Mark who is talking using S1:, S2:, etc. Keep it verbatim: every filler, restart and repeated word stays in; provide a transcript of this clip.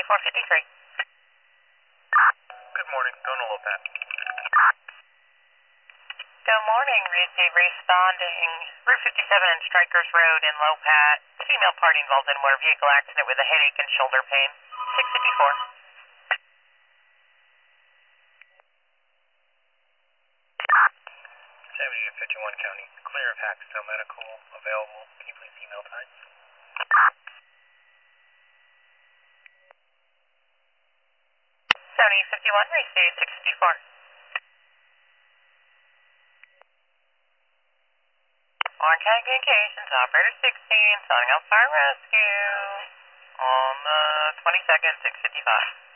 S1: four fifty-three.
S2: Good morning, going to Lopat.
S1: Good morning, receive responding. Route fifty-seven and Strikers Road in Lopat. Female party involved in a motor vehicle accident with a headache and shoulder pain. six fifty-four.
S2: seventy to fifty-one County, clear of Hackstown Medical, available. Can you please email times?
S1: seventy fifty-one, receive six fifty-four. Orange County Communications, operator sixteen, signing out fire rescue on the twenty-second, six fifty-five.